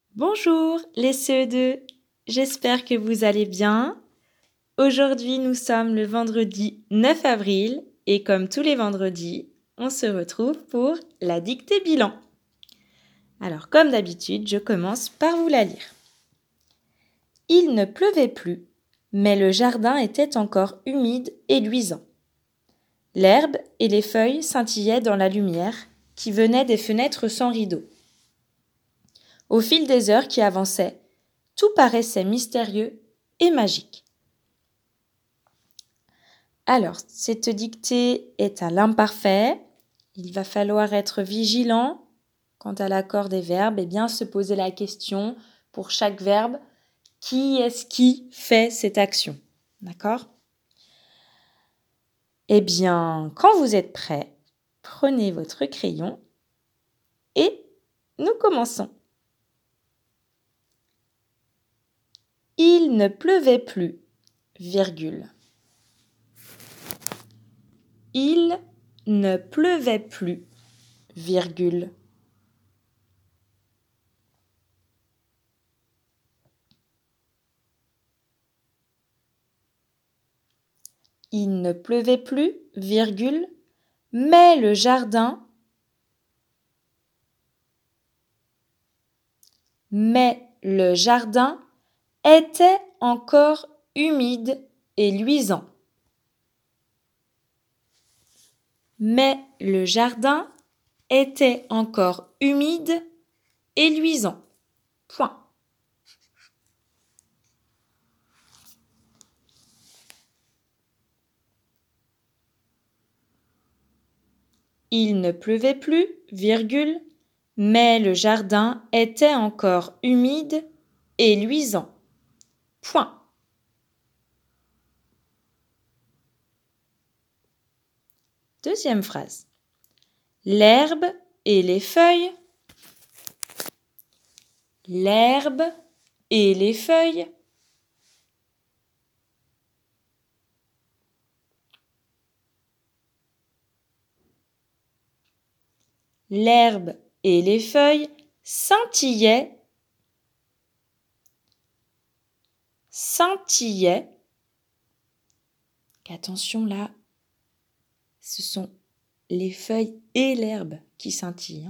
Bonjour les CE2, j'espère que vous allez bien. Aujourd'hui nous sommes le vendredi 9 avril et comme tous les vendredis, on se retrouve pour la dictée bilan. Alors comme d'habitude, je commence par vous la lire. Il ne pleuvait plus, mais le jardin était encore humide et luisant. L'herbe et les feuilles scintillaient dans la lumière qui venait des fenêtres sans rideaux. Au fil des heures qui avançaient, tout paraissait mystérieux et magique. Alors, cette dictée est à l'imparfait. Il va falloir être vigilant quant à l'accord des verbes et bien se poser la question pour chaque verbe, qui est-ce qui fait cette action? D'accord? Eh bien, quand vous êtes prêts, prenez votre crayon et nous commençons. Il ne pleuvait plus, virgule. Il ne pleuvait plus, virgule. Il ne pleuvait plus, virgule, mais le jardin était encore humide et luisant. Mais le jardin était encore humide et luisant. Point. Il ne pleuvait plus, virgule, mais le jardin était encore humide et luisant. Point. Deuxième phrase. L'herbe et les feuilles. L'herbe et les feuilles. L'herbe et les feuilles scintillaient. Attention là, ce sont les feuilles et l'herbe qui scintillent.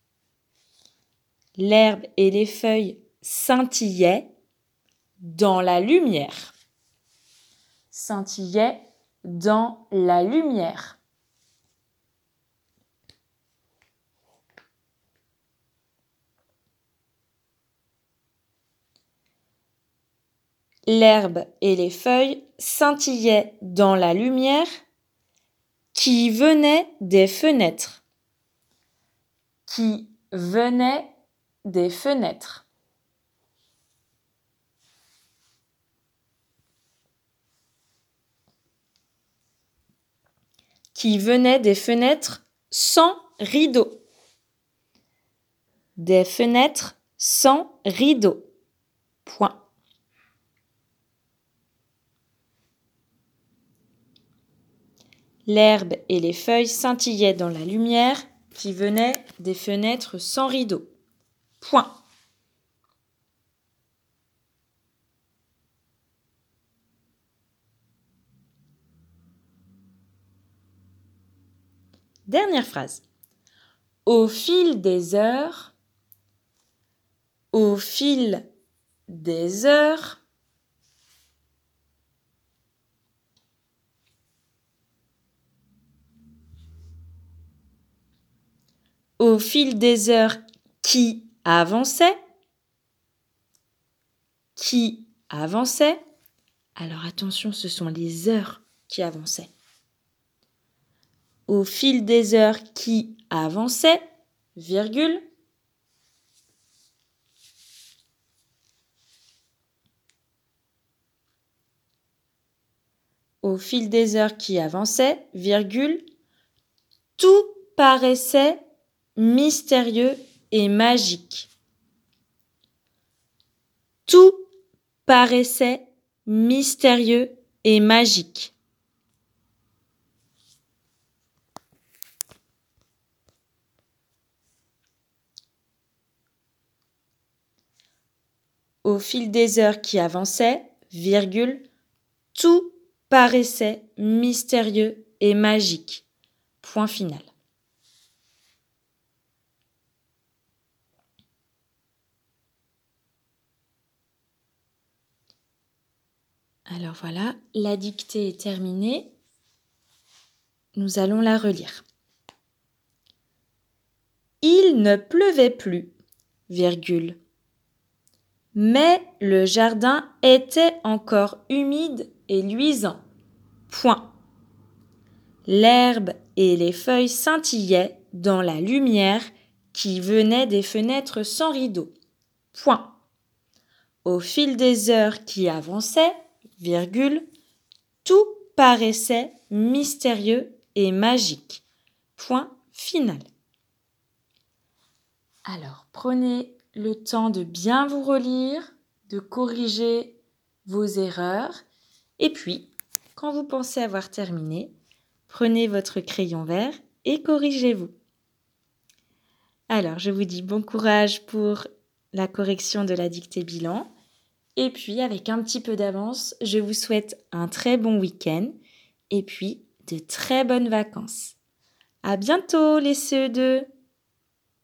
L'herbe et les feuilles scintillaient dans la lumière. Scintillaient dans la lumière. L'herbe et les feuilles scintillaient dans la lumière qui venait des fenêtres. Qui venait des fenêtres. Qui venait des fenêtres sans rideaux. Des fenêtres sans rideaux. Point. L'herbe et les feuilles scintillaient dans la lumière qui venait des fenêtres sans rideaux. Point. Dernière phrase. Au fil des heures, au fil des heures, au fil des heures qui avançaient, alors attention, ce sont les heures qui avançaient. Au fil des heures qui avançaient, virgule, au fil des heures qui avançaient, virgule, tout paraissait mystérieux et magique. Tout paraissait mystérieux et magique. Au fil des heures qui avançaient, virgule, tout paraissait mystérieux et magique. Point final. Alors voilà, la dictée est terminée. Nous allons la relire. Il ne pleuvait plus, virgule. Mais le jardin était encore humide et luisant. Point. L'herbe et les feuilles scintillaient dans la lumière qui venait des fenêtres sans rideaux. Point. Au fil des heures qui avançaient, virgule, tout paraissait mystérieux et magique. Point final. Alors, prenez le temps de bien vous relire, de corriger vos erreurs. Et puis, quand vous pensez avoir terminé, prenez votre crayon vert et corrigez-vous. Alors, je vous dis bon courage pour la correction de la dictée bilan. Et puis, avec un petit peu d'avance, je vous souhaite un très bon week-end et puis de très bonnes vacances. À bientôt les CE2!